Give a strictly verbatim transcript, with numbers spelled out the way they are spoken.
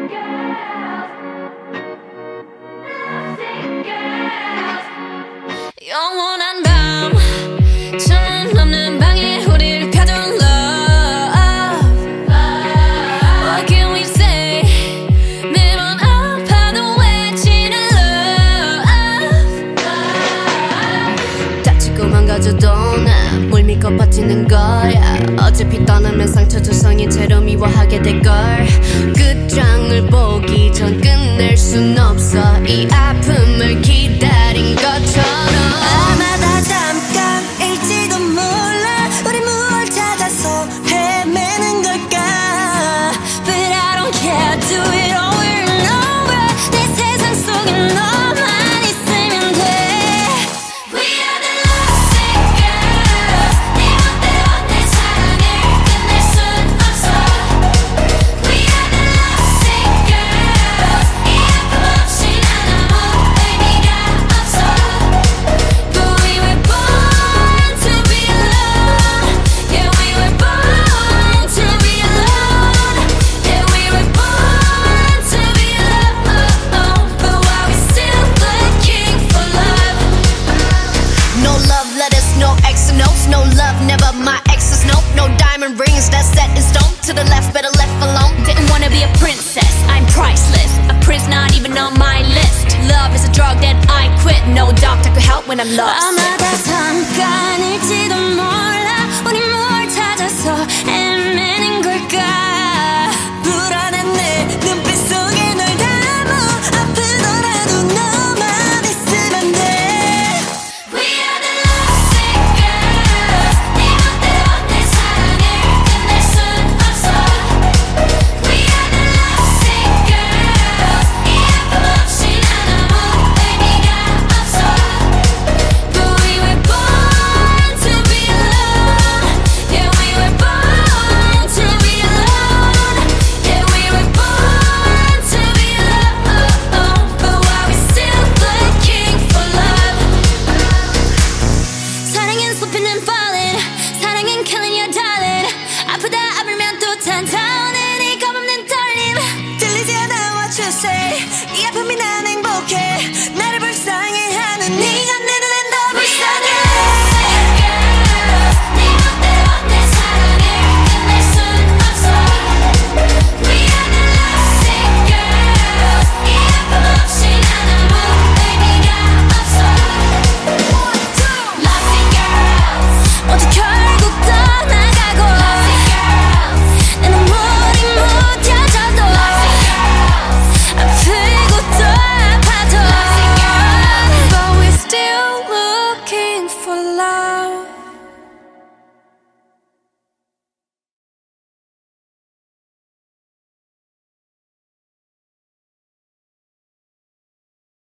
영원한 밤 천 넘는 방에 우리를 가둔 love. What can we say? 매번 아파도 외치는 love. 다치고 망가져도 난 물 믿고 버티는 거야. 어차피 떠나면 상처 조성인 채로 미워하게 될걸. 끝장을 보기 전 끝낼 순 없어. 이 아픔을 기다린 것처럼. 아마 다 잠깐일지도 몰라. 우리 무얼 찾아서 헤매는 걸까. But I don't care, do it over and over. 내 세상 속에 너만 있으면 돼. We are the lovesick girls. 네 멋대로 내 사랑을 끝낼 순 없어. We are the lovesick girls. 이 아픔 없이 난 아무 의미가 없어. But we were born to be alone. Yeah, we were born to be alone. Yeah, we were born to be alone. But why we still looking for love? No love letters, no X and O's. No love, never my exes, no. No diamond rings that's set in stone. To the left, better left alone. Didn't wanna be a princess, I'm priceless. A prince not even on my list. Love is a drug that I quit. No doctor could help when I'm lost. 아마 다 잠깐일지도 몰라. 우리 뭘 찾아서 헤매는 걸까. 불안한 내 눈빛 속에 널 담아. 아프더라도 너만 있으면 돼. We are the lovesick girls. 네 멋대로 내 사랑을 끝낼 순 없어. We are the lovesick girls. 이 아픔 없이 난 아무 의미가 없어. But we were born to be alone. Yeah, we were born to be alone. Yeah, we were born to be alone. But why we still looking for love? 사랑은 숲이는 falling. 사랑은 killing your darling. 아프다 아프면 또 찾아오는 이 겁없는 떨림. 들리지 않아 what you say. 이 아픔이 난 행복해. 나를 불쌍해하는 네가 내 눈엔 더 불쌍해. 네 멋대로 내 사랑을 끝낼 순 없어. We are the lovesick girls. 이 아픔 없이 난 아무 의미가 없어. Lovesick girls. 모두 결국 떠나가고. Lovesick girls. 내 눈물이 묻혀져도. 아프고 또 아파도. Lovesick girls. But we're still looking for love.